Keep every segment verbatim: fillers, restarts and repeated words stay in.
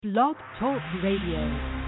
Blog Talk Radio.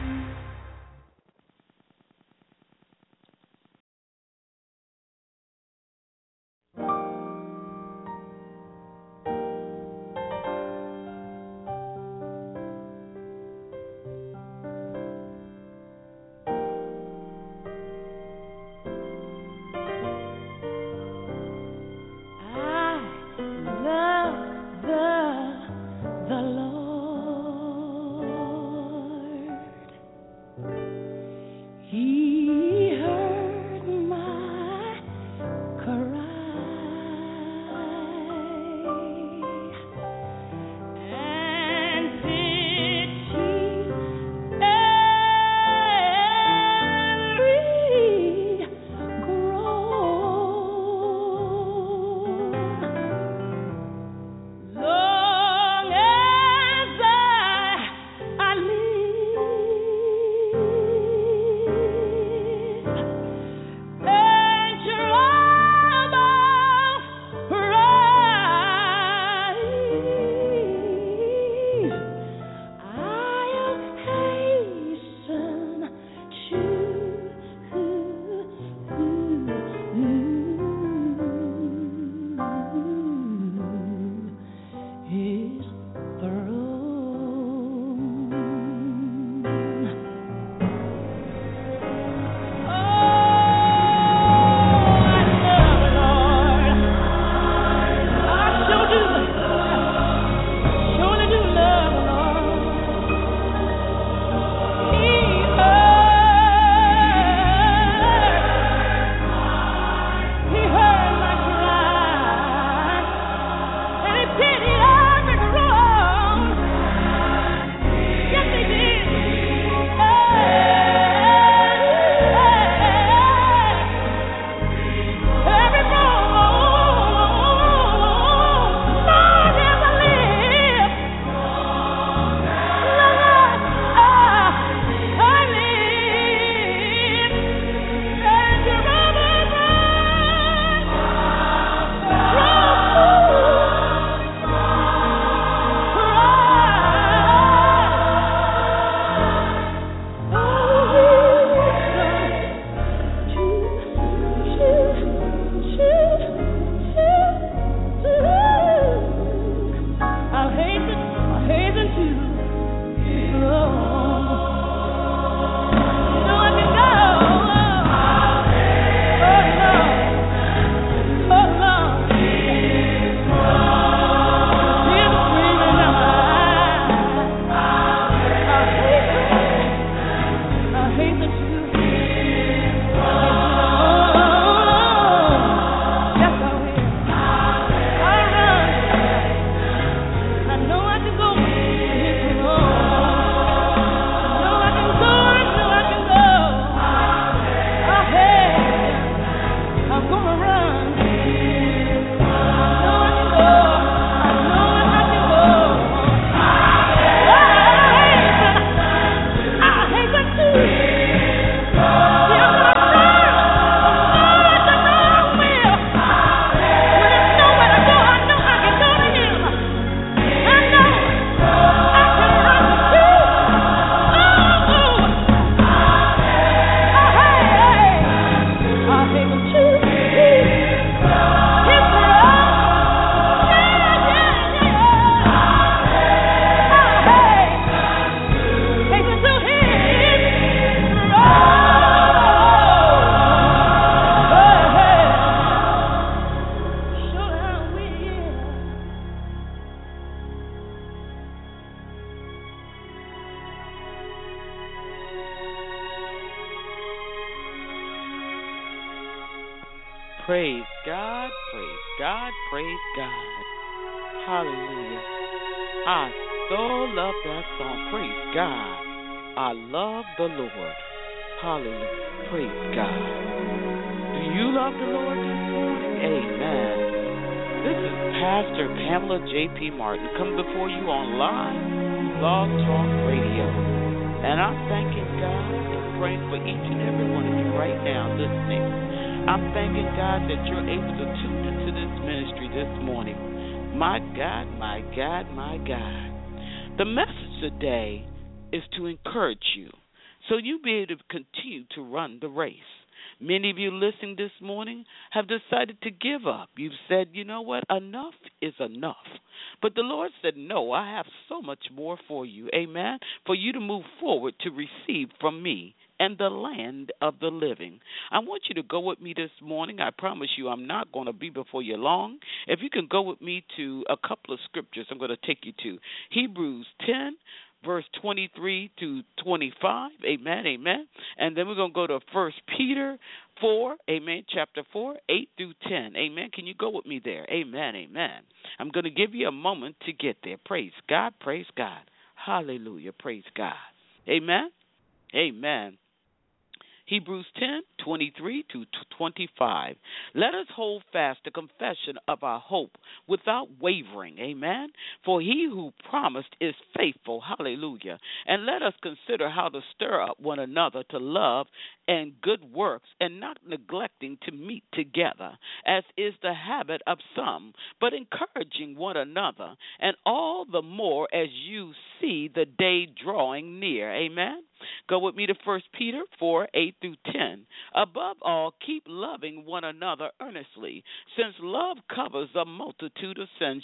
Praise God, praise God, praise God. Hallelujah. I so love that song. Praise God. I love the Lord. Hallelujah. Praise God. Do you love the Lord this morning? Amen. This is Pastor Pamela J P. Martin coming before you on live Blog Talk Radio. And I'm thanking God and praying for each and every one of you right now listening. I'm thanking God that you're able to tune into this ministry this morning. My God, my God, my God. The message today is to encourage you so you be able to continue to run the race. Many of you listening this morning have decided to give up. You've said, you know what, enough is enough. But the Lord said, no, I have so much more for you, amen, for you to move forward to receive from me and the land of the living. I want you to go with me this morning. I promise you I'm not going to be before you long. If you can go with me to a couple of scriptures I'm going to take you to. Hebrews ten, verse twenty-three to twenty-five, amen, amen. And then we're going to go to First Peter four, amen, chapter four, eight through ten, amen. Can you go with me there? Amen, amen. I'm going to give you a moment to get there. Praise God, praise God. Hallelujah, praise God. Amen, amen. Hebrews ten, twenty-three to twenty-five. Let us hold fast the confession of our hope without wavering, amen. For he who promised is faithful, hallelujah. And let us consider how to stir up one another to love and good works, and not neglecting to meet together, as is the habit of some, but encouraging one another, and all the more as you see the day drawing near, amen. Go with me to First Peter four, eight through ten. Above all, keep loving one another earnestly, since love covers a multitude of sins.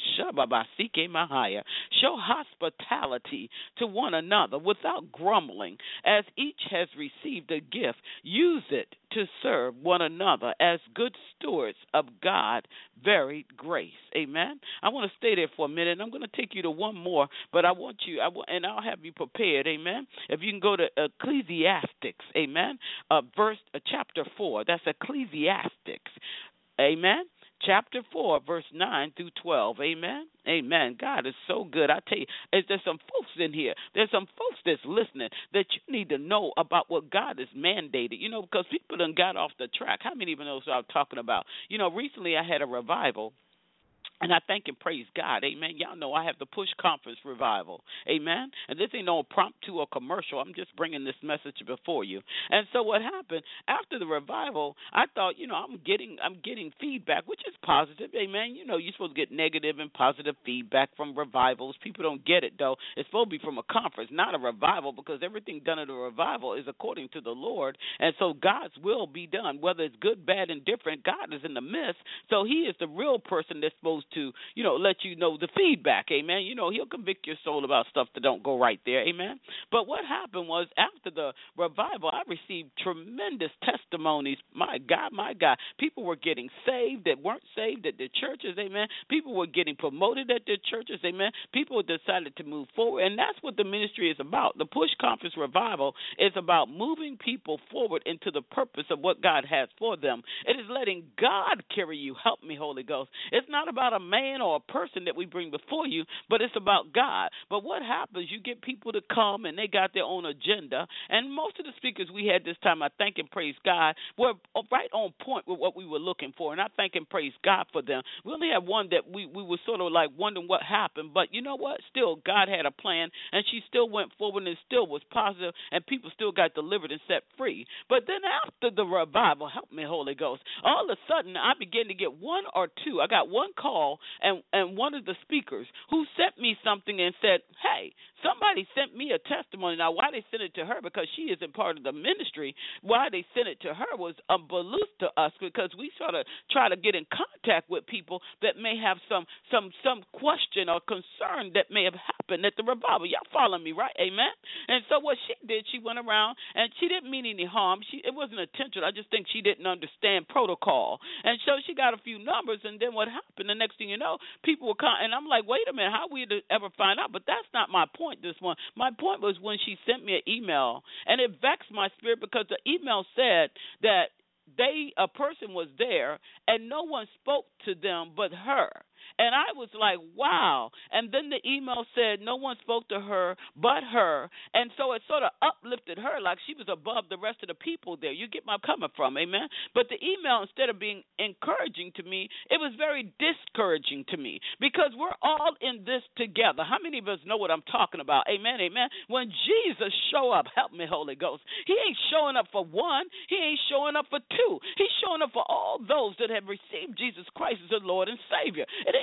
Show hospitality to one another without grumbling. As each has received a gift, use it to serve one another as good stewards of God's varied grace. Amen. I want to stay there for a minute. I'm going to take you to one more, but I want you, I w- and I'll have you prepared. Amen. If you can go to Ecclesiastics, amen, uh, verse uh, chapter four. That's Ecclesiastics. Amen. Chapter four, verse nine through twelve. Amen. Amen. God is so good. I tell you, there's some folks in here. There's some folks that's listening that you need to know about what God has mandated, you know, because people done got off the track. How many even know what I'm talking about? You know, recently I had a revival. And I thank and praise God, amen. Y'all know I have the Push Conference Revival, amen. And this ain't no impromptu or commercial. I'm just bringing this message before you. And so what happened after the revival? I thought, you know, I'm getting, I'm getting feedback, which is positive, amen. You know, you're supposed to get negative and positive feedback from revivals. People don't get it though. It's supposed to be from a conference, not a revival, because everything done at a revival is according to the Lord. And so God's will be done, whether it's good, bad, and different. God is in the midst, so He is the real person that's supposed to, you know, let you know the feedback, amen. You know, He'll convict your soul about stuff that don't go right there, amen. But what happened was after the revival, I received tremendous testimonies. My God, my God. People were getting saved that weren't saved at their churches, amen. People were getting promoted at their churches, amen. People decided to move forward, and that's what the ministry is about. The Push Conference Revival is about moving people forward into the purpose of what God has for them. It is letting God carry you. Help me, Holy Ghost. It's not about a man or a person that we bring before you, but it's about God. But what happens, you get people to come and they got their own agenda, and most of the speakers we had this time, I thank and praise God, were right on point with what we were looking for, and I thank and praise God for them. We only had one that we, we were sort of like wondering what happened, but you know what? Still, God had a plan, and she still went forward and still was positive, and people still got delivered and set free. But then after the revival, help me, Holy Ghost, all of a sudden I began to get one or two. I got one call, and, and one of the speakers who sent me something and said, hey, somebody sent me a testimony. Now, why they sent it to her, because she isn't part of the ministry, why they sent it to her was unbeknownst to us, because we sort of try to get in contact with people that may have some some some question or concern that may have happened at the revival. Y'all follow me, right? Amen? And so what she did, she went around, and she didn't mean any harm. She It wasn't intentional. I just think she didn't understand protocol. And so she got a few numbers, and then what happened, the next thing you know, people were coming, and I'm like, wait a minute, how we ever find out? But that's not my point this one. My point was when she sent me an email, and it vexed my spirit because the email said that they a person was there and no one spoke to them but her. And I was like, wow. And then the email said no one spoke to her but her. And so it sort of uplifted her like she was above the rest of the people there. You get my coming from, amen? But the email, instead of being encouraging to me, it was very discouraging to me, because we're all in this together. How many of us know what I'm talking about? Amen, amen. When Jesus show up, help me, Holy Ghost, He ain't showing up for one. He ain't showing up for two. He's showing up for all those that have received Jesus Christ as their Lord and Savior. It ain't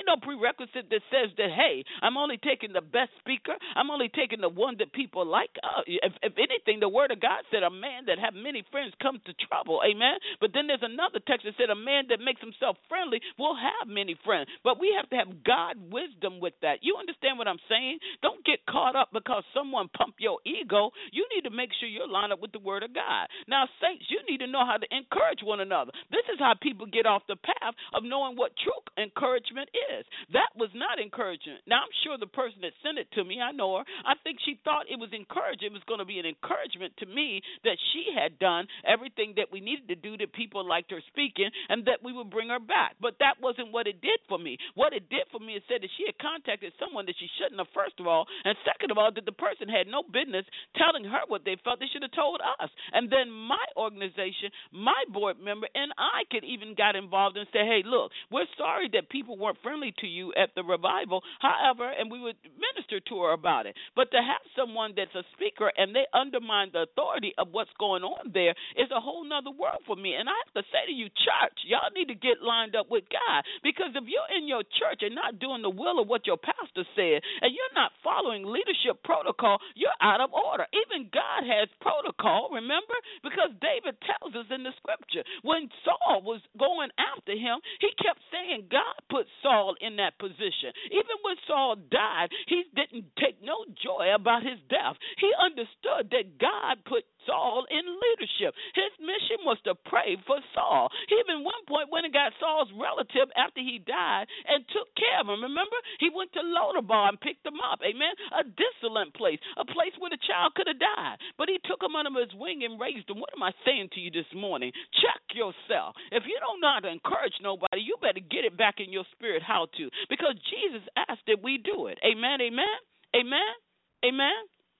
ain't no prerequisite that says that, hey, I'm only taking the best speaker. I'm only taking the one that people like. Uh, if, if anything, the word of God said a man that have many friends comes to trouble. Amen. But then there's another text that said a man that makes himself friendly will have many friends. But we have to have God wisdom with that. You understand what I'm saying? Don't get caught up because someone pumped your ego. You need to make sure you're lined up with the word of God. Now, saints, you need to know how to encourage one another. This is how people get off the path of knowing what true encouragement is. That was not encouragement. Now, I'm sure the person that sent it to me, I know her, I think she thought it was encouraging. It was going to be an encouragement to me that she had done everything that we needed to do, that people liked her speaking, and that we would bring her back. But that wasn't what it did for me. What it did for me is said that she had contacted someone that she shouldn't have, first of all, and second of all, that the person had no business telling her what they felt. They should have told us. And then my organization, my board member, and I could even got involved and say, hey, look, we're sorry that people weren't friendly to you at the revival. However, and we would minister to her about it. But to have someone that's a speaker and they undermine the authority of what's going on there is a whole nother world for me. And I have to say to you, church, y'all need to get lined up with God. Because if you're in your church and not doing the will of what your pastor said, and you're not following leadership protocol, you're out of order. Even God has protocol, remember? Because David tells us in the scripture, when Saul was going after him, he kept saying God put Saul in that position. Even when Saul died, he didn't take no joy about his death. He understood that God put Saul in leadership. His mission was to pray for Saul. He even one point went and got Saul's relative after he died and took care of him. Remember? He went to Lodabar and picked him up. Amen? A desolate place, a place where the child could have died. But he took him under his wing and raised him. What am I saying to you this morning? Check yourself. If you don't know how to encourage nobody, you better get it back in your spirit how to. Because Jesus asked that we do it. Amen? Amen? Amen? Amen?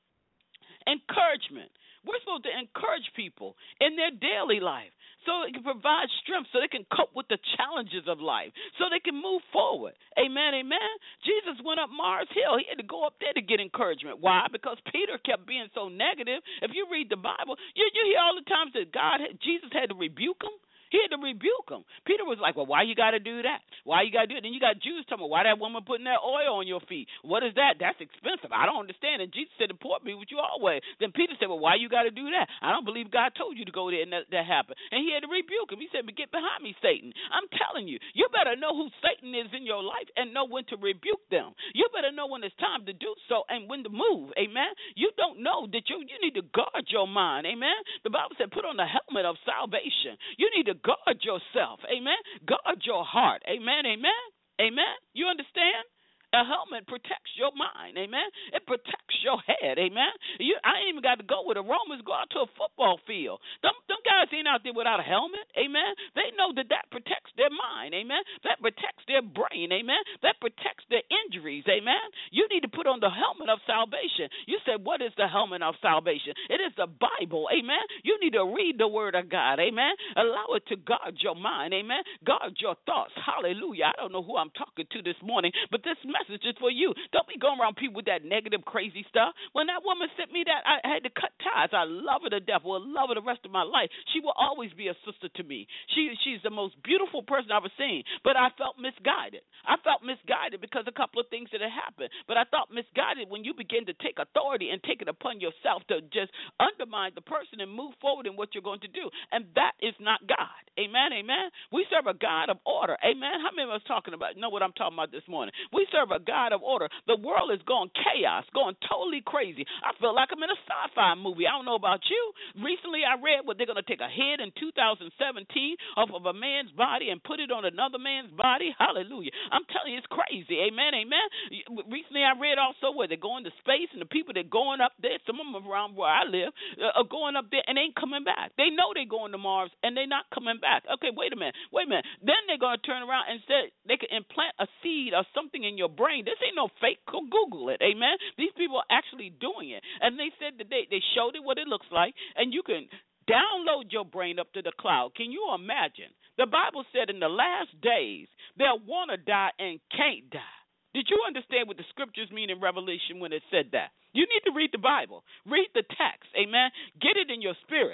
Encouragement. We're supposed to encourage people in their daily life so it can provide strength, so they can cope with the challenges of life, so they can move forward. Amen, amen. Jesus went up Mars Hill. He had to go up there to get encouragement. Why? Because Peter kept being so negative. If you read the Bible, you, you hear all the times that God, Jesus had to rebuke him. He had to rebuke him. Peter was like, well, why you got to do that? Why you got to do it? Then you got Jews telling me, why that woman putting that oil on your feet? What is that? That's expensive. I don't understand. And Jesus said, import me with you always. Then Peter said, well, why you got to do that? I don't believe God told you to go there and that, that happened. And he had to rebuke him. He said, but get behind me, Satan. I'm telling you, you better know who Satan is in your life and know when to rebuke them. You better know when it's time to do so and when to move. Amen. You don't know that you, you need to guard your mind. Amen. The Bible said, put on the helmet of salvation. You need to guard yourself. Amen. Guard your heart. Amen. Amen. Amen. You understand? A helmet protects your mind, amen. It protects your head, amen. You, I ain't even got to go with the Romans. Go out to a football field. Them, them guys ain't out there without a helmet, amen. They know that that protects their mind, amen. That protects their brain, amen. That protects their injuries, amen. You need to put on the helmet of salvation. You said, what is the helmet of salvation? It is the Bible, amen. You need to read the word of God, amen. Allow it to guard your mind, amen. Guard your thoughts, hallelujah. I don't know who I'm talking to this morning, but this message is for you. Don't be going around people with that negative, crazy stuff. When that woman sent me that, I had to cut ties. I love her to death. Will love her the rest of my life. She will always be a sister to me. She She's the most beautiful person I've ever seen. But I felt misguided. I felt misguided because a couple of things that had happened. But I thought misguided when you begin to take authority and take it upon yourself to just undermine the person and move forward in what you're going to do. And that is not God. Amen, amen. We serve a God of order. Amen. How many of us talking about, know what I'm talking about this morning? We serve a God of order. The world is going chaos, going totally crazy. I feel like I'm in a sci-fi movie. I don't know about you. Recently, I read where they're going to take a head in two thousand seventeen off of a man's body and put it on another man's body. Hallelujah. I'm telling you, it's crazy. Amen, amen. Recently, I read also where they're going to space, and the people that are going up there, some of them around where I live, uh, are going up there and ain't coming back. They know they're going to Mars, and they're not coming back. Okay, wait a minute. Wait a minute. Then they're going to turn around and say they can implant a seed or something in your brain. This ain't no fake. Go Google it. Amen. These people are actually doing it. And they said that they, they showed it what it looks like, and you can download your brain up to the cloud. Can you imagine? The Bible said in the last days they'll want to die and can't die. Did you understand what the scriptures mean in Revelation when it said that? You need to read the Bible. Read the text. Amen. Get it in your spirit.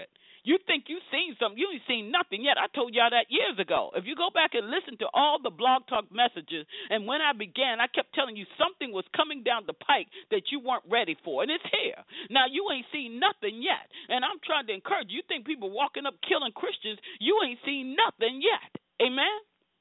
You think you've seen something. You ain't seen nothing yet. I told y'all that years ago. If you go back and listen to all the Blog Talk messages, and when I began, I kept telling you something was coming down the pike that you weren't ready for, and it's here. Now, you ain't seen nothing yet, and I'm trying to encourage you. You think people walking up killing Christians, you ain't seen nothing yet. Amen?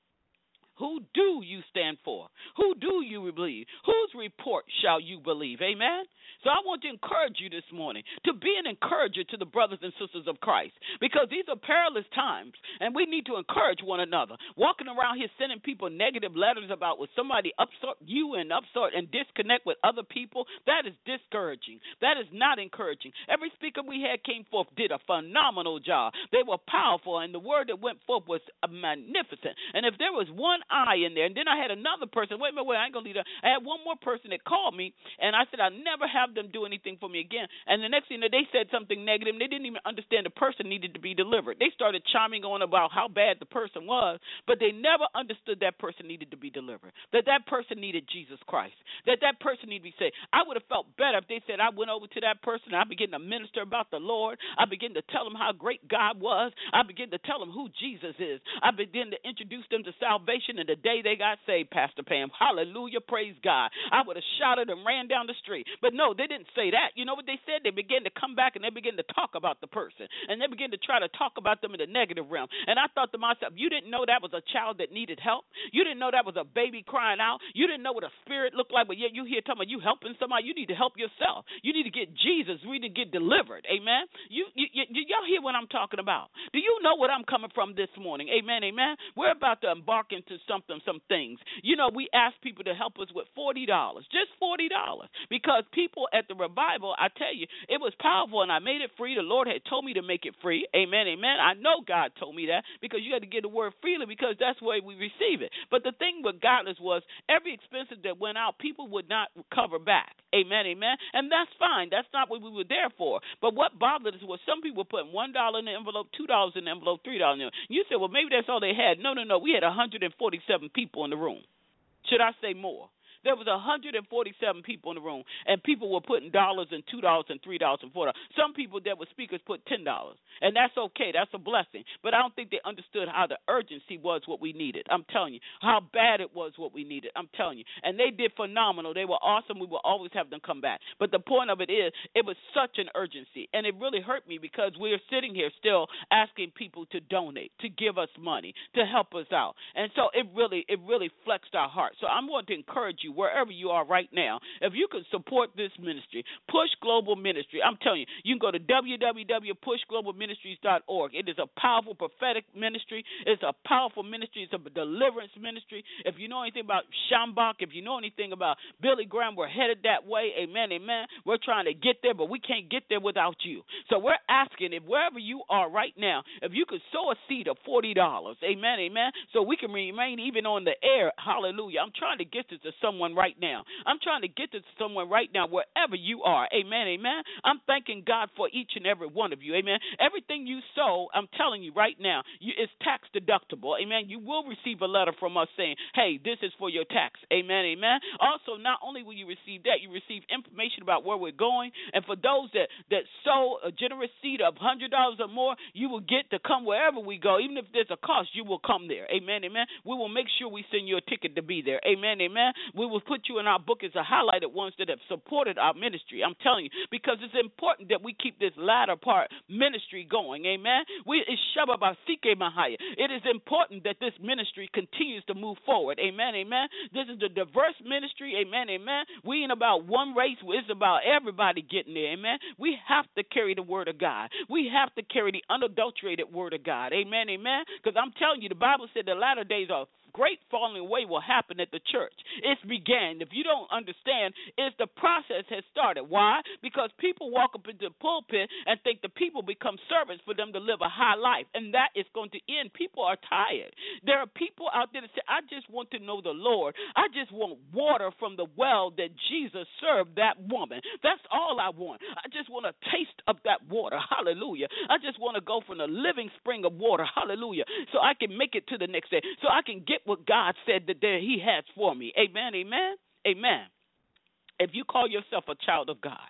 Who do you stand for? Who do you believe? Whose report shall you believe? Amen? So I want to encourage you this morning to be an encourager to the brothers and sisters of Christ, because these are perilous times, and we need to encourage one another. Walking around here sending people negative letters about what somebody upsort you and upsort and disconnect with other people, that is discouraging. That is not encouraging. Every speaker we had came forth did a phenomenal job. They were powerful, and the word that went forth was magnificent. And if there was one eye in there, and then I had another person, wait a minute, wait, I ain't going to leave that. I had one more person that called me, and I said, I'll never have them do anything for me again. And the next thing that they said something negative, and they didn't even understand the person needed to be delivered. They started chiming on about how bad the person was, but they never understood that person needed to be delivered, that that person needed Jesus Christ, that that person needed to be saved. I would have felt better if they said, I went over to that person, and I began to minister about the Lord. I began to tell them how great God was. I began to tell them who Jesus is. I began to introduce them to salvation, and the day they got saved, Pastor Pam, hallelujah, praise God. I would have shouted and ran down the street. But no, they didn't say that. You know what they said? They began to come back and they began to talk about the person, and they began to try to talk about them in the negative realm. And I thought to myself, you didn't know that was a child that needed help? You didn't know that was a baby crying out? You didn't know what a spirit looked like? But yet you here talking about you helping somebody. You need to help yourself. You need to get Jesus. We need to get delivered. Amen? You, you, you, y'all hear what I'm talking about? Do you know what I'm coming from this morning? Amen, amen? We're about to embark into something, some things. You know, we ask people to help us with forty dollars, just forty dollars, because people at the revival, I tell you, it was powerful, and I made it free. The Lord had told me to make it free. Amen, amen. I know God told me that, because you got to get the word freely, because that's the way we receive it. But the thing with Godless was every expense that went out, people would not cover back. Amen, amen. And that's fine. That's not what we were there for. But what bothered us was some people putting one dollar in the envelope, two dollars in the envelope, three dollars in the envelope. You said, well, maybe that's all they had. No, no, no. We had one hundred forty-seven people in the room. Should I say more? There was one hundred forty-seven people in the room, and people were putting dollars and two dollars and three dollars and four dollars. Some people that were speakers put ten dollars, and that's okay. That's a blessing. But I don't think they understood how the urgency was what we needed. I'm telling you, how bad it was what we needed. I'm telling you. And they did phenomenal. They were awesome. We will always have them come back. But the point of it is, it was such an urgency, and it really hurt me, because we're sitting here still asking people to donate, to give us money, to help us out. And so it really, it really flexed our heart. So I'm going to encourage you, wherever you are right now, if you can support this ministry, Push Global Ministry, I'm telling you, you can go to w w w dot push global ministries dot org. It is a powerful prophetic ministry. It's a powerful ministry. It's a deliverance ministry. If you know anything about Shambach, if you know anything about Billy Graham, we're headed that way. Amen, amen. We're trying to get there, but we can't get there without you. So we're asking, if wherever you are right now, if you could sow a seed of forty dollars, amen, amen, so we can remain even on the air. Hallelujah. I'm trying to get this to someone right now. I'm trying to get this to someone right now, wherever you are. Amen, amen. I'm thanking God for each and every one of you. Amen. Everything you sow, I'm telling you right now, you, it's tax deductible. Amen. You will receive a letter from us saying, hey, this is for your tax. Amen, amen. Also, not only will you receive that, you receive information about where we're going. And for those that, that sow a generous seed of one hundred dollars or more, you will get to come wherever we go. Even if there's a cost, you will come there. Amen, amen. We will make sure we send you a ticket to be there. Amen, amen. We will put you in our book as a highlighted ones that have supported our ministry. I'm telling you, because it's important that we keep this latter part ministry going. Amen. We it's Shabbat Mahaya. It is important that this ministry continues to move forward. Amen. Amen. This is the diverse ministry. Amen. Amen. We ain't about one race. It's about everybody getting there. Amen. We have to carry the word of God. We have to carry the unadulterated word of God. Amen. Amen. Because I'm telling you, the Bible said the latter days are great falling away will happen at the church. It's began. If you don't understand, it's the process has started. Why? Because people walk up into the pulpit and think the people become servants for them to live a high life, and that is going to end. People are tired. There are people out there that say, I just want to know the Lord. I just want water from the well that Jesus served that woman. That's all I want. I just want a taste of that water. Hallelujah. I just want to go from the living spring of water. Hallelujah. So I can make it to the next day. So I can get what God said that there He has for me. Amen, amen, amen. If you call yourself a child of God,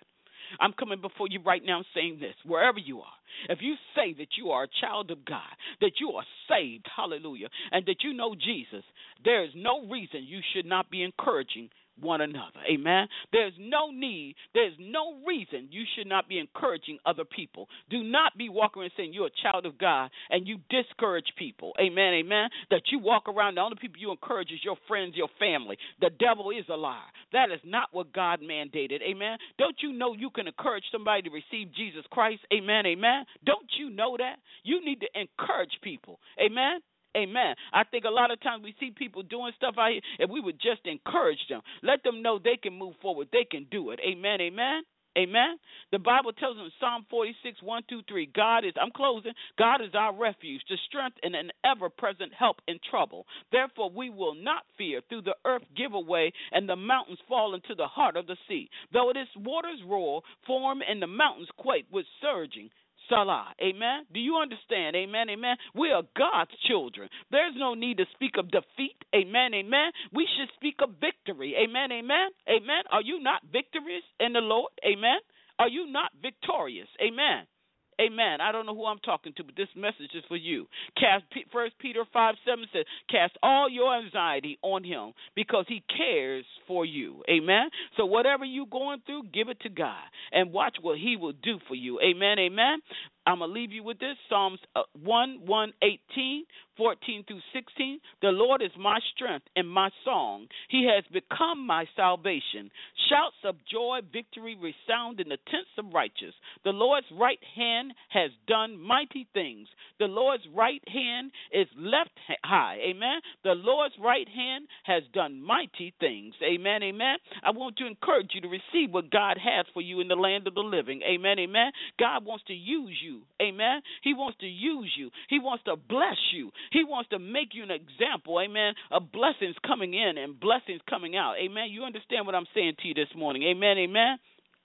I'm coming before you right now saying this, wherever you are. If you say that you are a child of God, that you are saved, hallelujah, and that you know Jesus, there is no reason you should not be encouraging one another. Amen. There's no need, there's no reason you should not be encouraging other people. Do not be walking around saying you're a child of God and you discourage people. Amen. Amen. That you walk around, the only people you encourage is your friends, your family. The devil is a liar. That is not what God mandated. Amen. Don't you know you can encourage somebody to receive Jesus Christ? Amen. Amen. Don't you know that? You need to encourage people. Amen. Amen. I think a lot of times we see people doing stuff out here, and we would just encourage them. Let them know they can move forward. They can do it. Amen. Amen. Amen. The Bible tells us in Psalm forty-six, one, two, three, God is, I'm closing, God is our refuge, the strength and an ever-present help in trouble. Therefore, we will not fear, through the earth give away, and the mountains fall into the heart of the sea. Though its waters roar, form, and the mountains quake with surging. Salah. Amen. Do you understand? Amen. Amen. We are God's children. There's no need to speak of defeat. Amen. Amen. We should speak of victory. Amen. Amen. Amen. Are you not victorious in the Lord? Amen. Are you not victorious? Amen. Amen. I don't know who I'm talking to, but this message is for you. Cast First Peter five seven says, cast all your anxiety on him because he cares for you. Amen. So whatever you're going through, give it to God and watch what he will do for you. Amen. Amen. I'm going to leave you with this. Psalms one, one, eighteen, fourteen through sixteen. The Lord is my strength and my song. He has become my salvation. Shouts of joy, victory resound in the tents of righteous. The Lord's right hand has done mighty things. The Lord's right hand is left high. Amen. The Lord's right hand has done mighty things. Amen. Amen. I want to encourage you to receive what God has for you in the land of the living. Amen. Amen. God wants to use you. Amen. He wants to use you. He wants to bless you. He wants to make you an example, amen, of blessings coming in and blessings coming out. Amen. You understand what I'm saying to you this morning. Amen. Amen.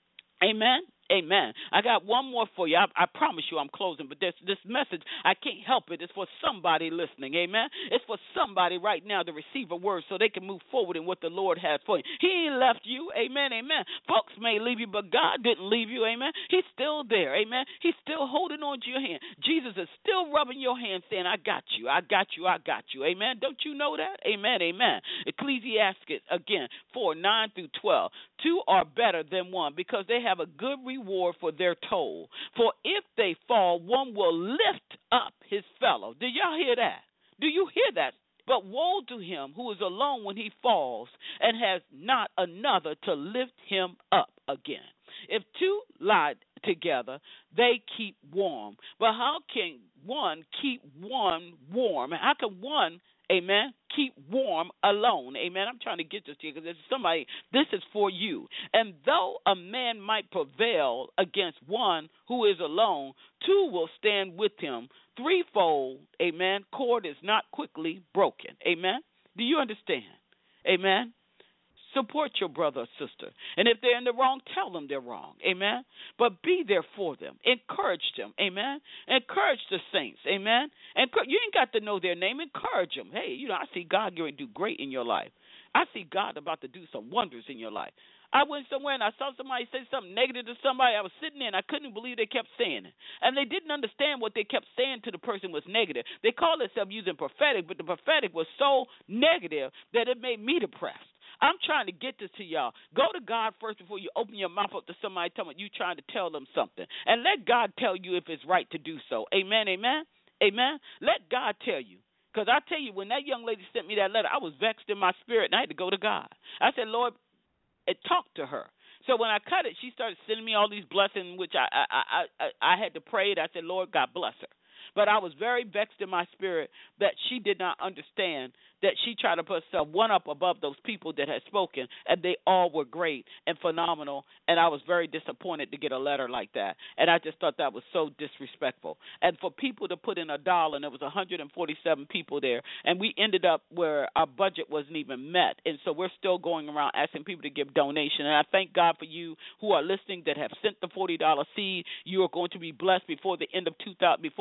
Amen. Amen. I got one more for you. I, I promise you I'm closing, but this, this message, I can't help it. It's for somebody listening. Amen. It's for somebody right now to receive a word so they can move forward in what the Lord has for you. He ain't left you. Amen. Amen. Folks may leave you, but God didn't leave you. Amen. He's still there. Amen. He's still holding on to your hand. Jesus is still rubbing your hand saying, I got you. I got you. I got you. Amen. Don't you know that? Amen. Amen. Ecclesiastes, again, four, nine through twelve. Two are better than one because they have a good reward for their toll. For if they fall, one will lift up his fellow. Did y'all hear that? Do you hear that? But woe to him who is alone when he falls and has not another to lift him up again. If two lie together, they keep warm. But how can one keep one warm? How can one, amen, keep warm alone? Amen. I'm trying to get this to you because there's somebody, this is for you. And though a man might prevail against one who is alone, two will stand with him. Threefold, amen, cord is not quickly broken. Amen. Do you understand? Amen. Support your brother or sister. And if they're in the wrong, tell them they're wrong. Amen. But be there for them. Encourage them. Amen. Encourage the saints. Amen. And you ain't got to know their name. Encourage them. Hey, you know, I see God going to do great in your life. I see God about to do some wonders in your life. I went somewhere and I saw somebody say something negative to somebody. I was sitting there and I couldn't believe they kept saying it. And they didn't understand what they kept saying to the person was negative. They called themselves using prophetic, but the prophetic was so negative that it made me depressed. I'm trying to get this to y'all. Go to God first before you open your mouth up to somebody telling you trying to tell them something. And let God tell you if it's right to do so. Amen, amen, amen. Let God tell you. Because I tell you, when that young lady sent me that letter, I was vexed in my spirit, and I had to go to God. I said, Lord, and talk to her. So when I cut it, she started sending me all these blessings, which I I I, I, I had to pray it. I said, Lord, God bless her. But I was very vexed in my spirit that she did not understand that she tried to put herself one up above those people that had spoken, and they all were great and phenomenal, and I was very disappointed to get a letter like that, and I just thought that was so disrespectful. And for people to put in a dollar, and there was one hundred forty-seven people there, and we ended up where our budget wasn't even met, and so we're still going around asking people to give donation, and I thank God for you who are listening that have sent the forty dollar seed. You are going to be blessed before the end of two thousand, before the end of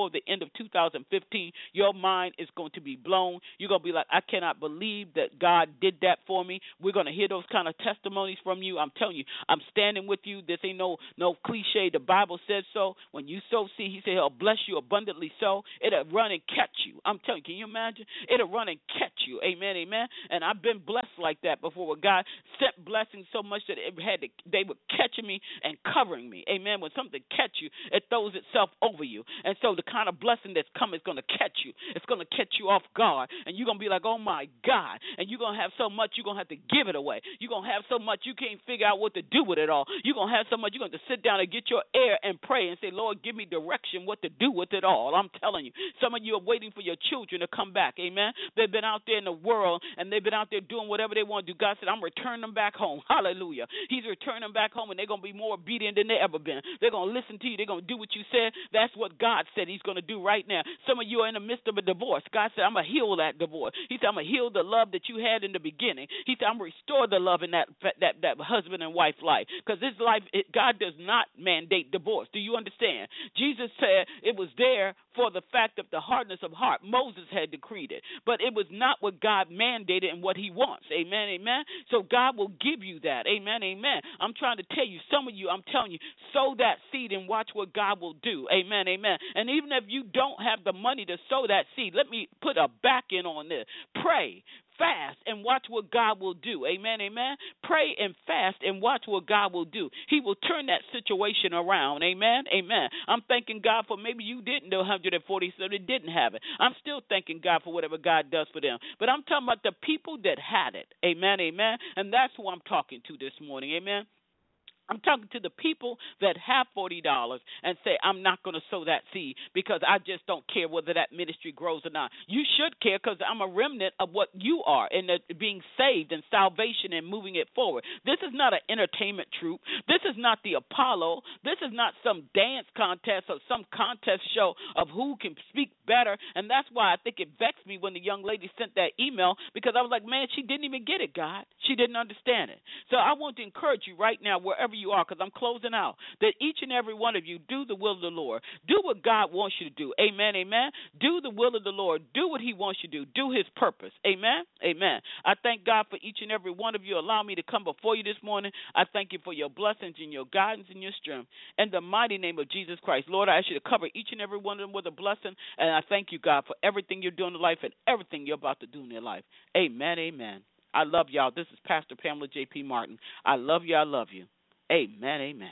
of two thousand fifteen, your mind is going to be blown. You're going to be like, I cannot believe that God did that for me. We're going to hear those kind of testimonies from you. I'm telling you, I'm standing with you. This ain't no no cliche. The Bible says so. When you sow seed, he said he'll bless you abundantly so. It'll run and catch you. I'm telling you, can you imagine? It'll run and catch you. Amen, amen. And I've been blessed like that before, where God sent blessings so much that it had to, they were catching me and covering me. Amen. When something catch you, it throws itself over you. And so the kind of blessing that's coming is going to catch you. It's going to catch you off guard. And you're going to be like, oh, my God. And you're going to have so much, you're going to have to give it away. You're going to have so much, you can't figure out what to do with it all. You're going to have so much, you're going to sit down and get your air and pray and say, Lord, give me direction what to do with it all. I'm telling you. Some of you are waiting for your children to come back. Amen. They've been out there in the world, and they've been out there doing whatever they want to do. God said, I'm returning them back home. Hallelujah. He's returning them back home, and they're going to be more obedient than they ever been. They're going to listen to you. They're going to do what you said. That's what God said he's going to do right now. Some of you are in the midst of a divorce. God said, I'm going to heal that divorce. He said, I'm going to heal the love that you had in the beginning. He said, I'm going to restore the love in that that, that husband and wife life. Because this life, it, God does not mandate divorce. Do you understand? Jesus said it was there for the fact of the hardness of heart. Moses had decreed it. But it was not what God mandated and what he wants. Amen, amen. So God will give you that. Amen, amen. I'm trying to tell you, some of you, I'm telling you, sow that seed and watch what God will do. Amen, amen. And even if you don't have the money to sow that seed, let me put a back in on this. Pray. Fast and watch what God will do. Amen, amen. Pray and fast and watch what God will do. He will turn that situation around. Amen, amen. I'm thanking God for maybe you didn't know one hundred forty-seven, didn't have it. I'm still thanking God for whatever God does for them. But I'm talking about the people that had it. Amen, amen. And that's who I'm talking to this morning. Amen. I'm talking to the people that have forty dollars and say, I'm not going to sow that seed because I just don't care whether that ministry grows or not. You should care because I'm a remnant of what you are in the being saved and salvation and moving it forward. This is not an entertainment troupe. This is not the Apollo. This is not some dance contest or some contest show of who can speak better. And that's why I think it vexed me when the young lady sent that email, because I was like, man, she didn't even get it, God. She didn't understand it. So I want to encourage you right now, wherever you are, because I'm closing out, that each and every one of you do the will of the Lord. Do what God wants you to do. Amen, amen. Do the will of the Lord. Do what he wants you to do. Do his purpose. Amen, amen. I thank God for each and every one of you. Allow me to come before you this morning. I thank you for your blessings and your guidance and your strength. In the mighty name of Jesus Christ, Lord, I ask you to cover each and every one of them with a blessing, and I thank you, God, for everything you're doing in life and everything you're about to do in their life. Amen, amen. I love y'all. This is Pastor Pamela J P. Martin. I love you. I love you. Amen, amen.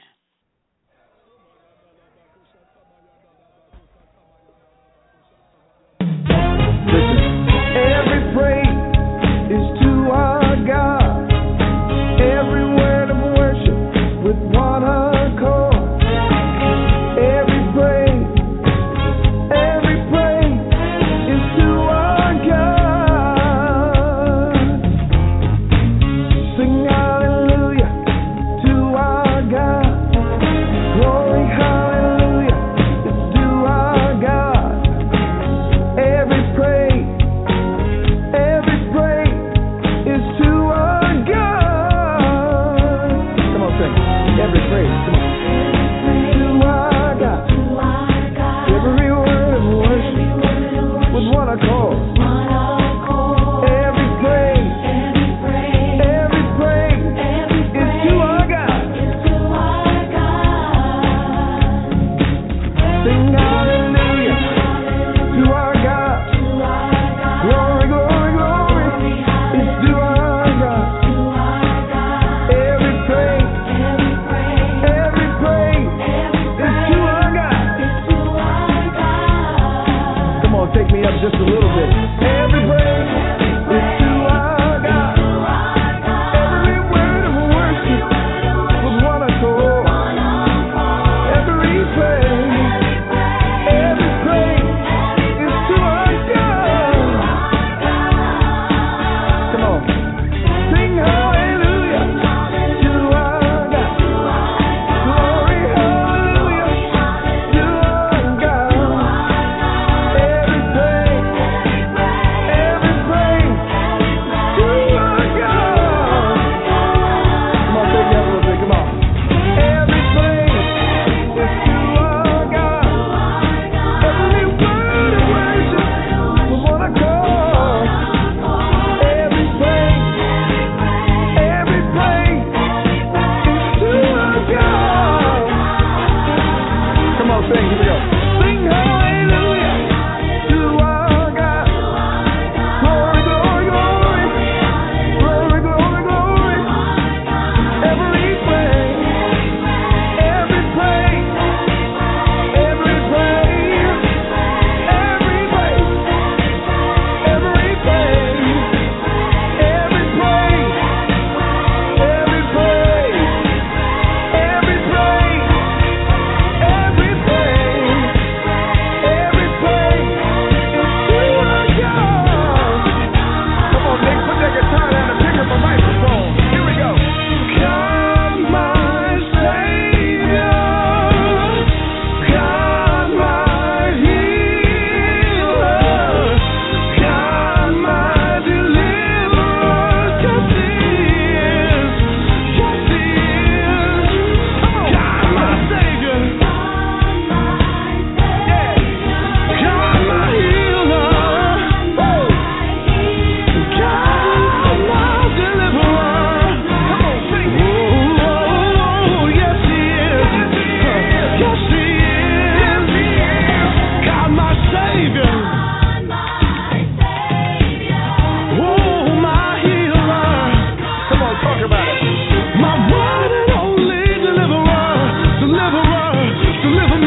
Listen, every praise is to our God. Every word of worship with one accord. Every praise, every praise is to our God. Sing hallelujah to our God. Glory, hallelujah, it's to our God. Every praise, every praise is to our God. Come on, sing. Every praise, come on. To our God. Every word of worship with one accord. Every praise, every praise is to our God. Sing hallelujah to our God. Glory, glory, glory is to our God. Every praise, every praise is to our God. Come on, take me up just a little bit. Every praise is to our God. Every word of worship with one accord. Every praise, every praise is to our God. Come on, sing hallelujah to our God. Glory, hallelujah to our God. Every praise, sing. Here we go. Sing hallelujah to our God. Glory, glory, glory. Glory, glory, glory. Every praise, every praise, every praise, every praise, every praise, every praise, every praise, every praise, every praise, every praise is to our God. Come on, Nick, put that guitar down and pick up a microphone. Here we go. God, my Savior, God, my healer, God, my deliverer, yes He is, yes He is. Come on, God, my Savior, yeah, God, my healer, woo. God, my deliverer. Come on, sing it. Oh, yes He is. Yes He is. God, my Savior. Oh, my healer. Come on, talk about it. My one and only deliverer, deliverer, deliver